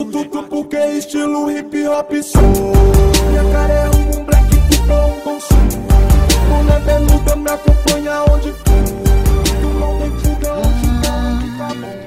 Tudo porque estilo hip hop sou. Minha cara é um black que pra um bom som. Mulher beluda me acompanha onde for. Tu não tem fuga, onde tá bom.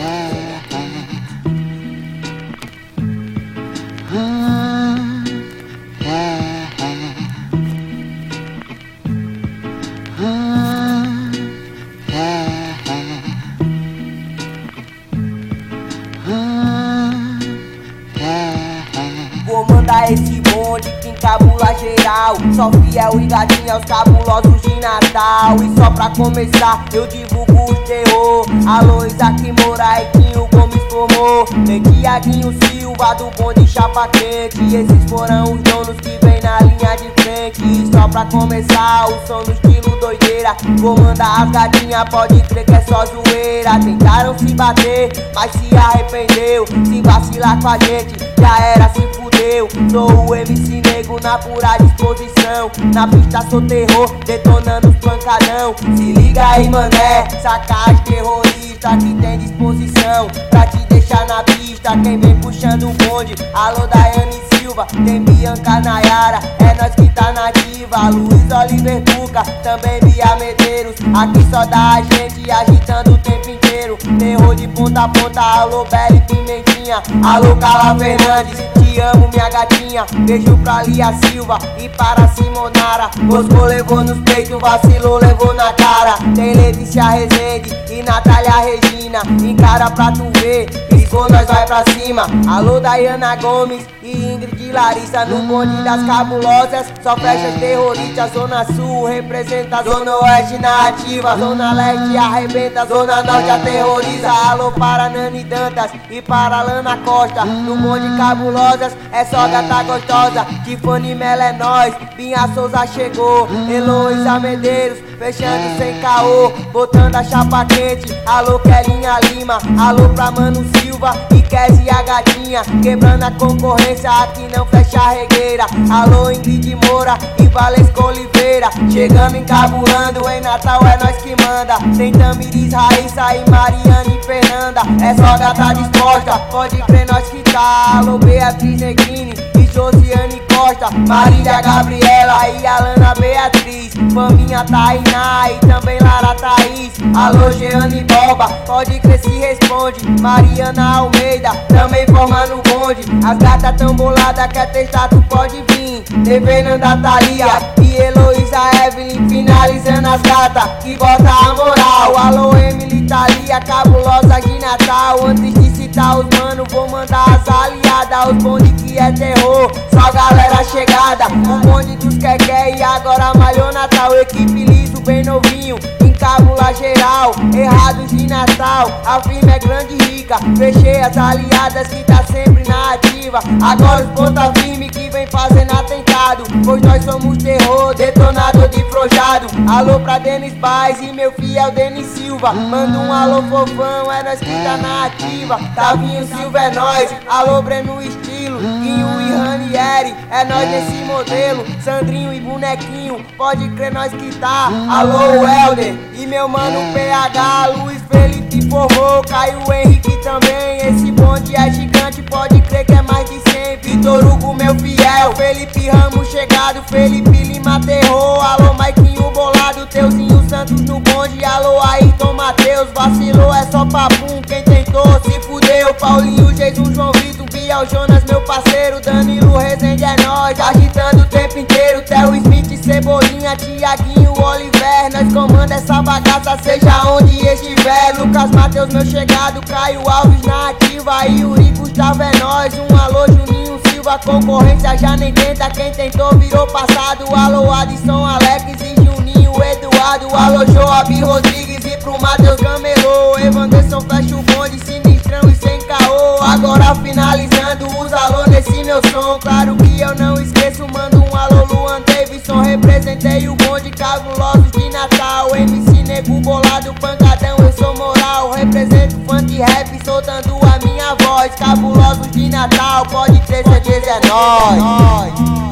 Vou mandar esse bonde que encabula geral. Só fiel e gatinha aos cabulosos de Natal. E só pra começar eu divulgo o terror. Alô, Isaac Moraiquinho Gomes formou. Tem Tiaguinho Silva do bonde chapa quente. Esses foram os donos que vem na linha de frente. E só pra começar o som no estilo doideira. Vou mandar as gatinhas, pode crer que é só zoeira. Tentaram se bater, mas se arrependeu. Se vacilar com a gente, já era, se fudeu. Sou o MC Nego na pura disposição. Na pista sou terror, detonando os pancadão. Se liga aí, mané, sacagem terrorista que tem disposição pra te deixar na pista. Quem vem puxando o bonde, alô Daiane Silva, tem Bianca Nayara, é nós que tá nativa. Luiz Oliver Cuca, também Bia Medeiros. Aqui só dá a gente agitando o tempo inteiro. Terror de ponta a ponta, alô Bela e Pimentinha. Alô Carla Fernandes, te amo minha gatinha. Beijo pra Lia Silva e para Simonara. Moscou levou nos peitos, vacilou, levou na cara. Tem Letícia Rezende e Natália Regina. Encara pra tu ver, piscou, nós vai pra cima. Alô Dayana Gomes e Ingrid Larissa. No bonde das cabulosas, só flechas terroristas. Zona Sul representa, Zona Oeste na ativa. Zona Leste arrebenta, Zona Norte aterroriza. Alô para Nani Dantas e para Lana Costa. No bonde cabulosas, é só gata gostosa. Tiffany Melo é nós, Binha Souza chegou. Heloísa Medeiros, fechando sem caô, botando a chapa quente. Alô Kelinha Lima, alô pra Mano Silva e Kezi a gatinha. Quebrando a concorrência, aqui não fecha a regueira. Alô Ingrid Moura e Valesca Oliveira, chegando encabulando, em Natal é nós que manda. Tem Tamiris, Raíssa e Mariane e Fernanda, é só gata disposta, pode crer nós que tá. Alô Beatriz Negrini e Josiane Costa, Marília Gabriela e Alana Beatriz, Faminha Tainá e também Lara Thaís. Alô Jeane Boba, pode crer se responde. Mariana Almeida, também formando o bonde. As gatas tão boladas, quer testar, tu pode vir. Fernanda Thalia e Heloísa Evelyn, finalizando as gatas que bota a moral. Alô Emily Thalia, cabulosa de Natal. Antes de citar os mano, vou mandar as aliadas. Os bonde que é terror, só galera chegada. O bonde dos quequé e agora malhou Natal. Equipe liso, bem novinho, encabula geral. Errados de Natal, a firma é grande e rica. Fechei as aliadas que tá sempre na ativa. Agora os ponta firme que vem fazendo atentado, pois nós somos terror, detonador de frojado. Alô pra Denis Baez e meu fiel Denis Silva. Manda um alô fofão, é nós que tá na ativa. Tavinho Silva é nós, alô Breno Estilo, Guinho e Ranieri, é nós nesse modelo. Sandrinho e Bonequinho, pode crer nós que tá. Alô Helder e meu mano PH, Luiz Felipe formou, Caio Henrique também. Esse bonde é gigante, pode crer que é mais de 100. Vitor Hugo meu fiel, Felipe Ramos chegado, Felipe Lima terror. Alô Maiquinho bolado, Teuzinho Santos no bonde. Alô Ayrton Matheus, vacilou é só papum. Quem tentou se fudeu, Paulinho, Jesus, João Vitor, Biel Jonas meu parceiro. Danilo Rezende é nós, agitando o tempo inteiro. Theo Smith, Cebolinha, Tiaguinho, Oliver, nós comanda essa bagaça, seja onde estiver. Lucas Matheus meu chegado, Caio Alves na ativa. Yuri Gustavo é nós, um alô Juninho Silva. Concorrência já nem tenta, quem tentou virou passado. Alô Adson, Alex e Juninho Eduardo. Alô Joab Rodrigues e pro Matheus Gamelô. Evanderson fecha o bonde, sinistrão e sem caô. Agora finalizando os alô nesse meu som. Claro que eu não esqueço, mando um alô Luan Davidson. Representei o bonde cabulosos de Natal. MC Nego bolado, pancadão, eu sou moral. Represento funk rap, soltando a minha voz. Cabulosos de Natal, pode ter certeza é nóis.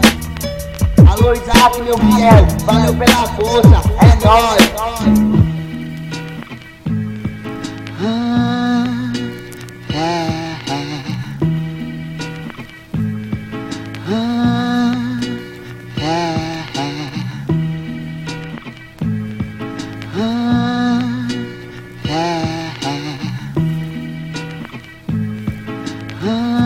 Alô Isaac meu fiel, valeu pela força, é nóis. ah,